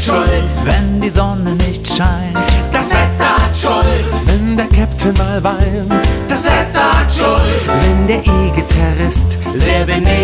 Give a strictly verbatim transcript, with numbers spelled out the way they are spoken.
schuld. Wenn die Sonne nicht scheint, Das Wetter hat Schuld. wenn der Captain mal weint, Das Wetter hat Schuld. wenn der E-Gitarrist sehr benebelt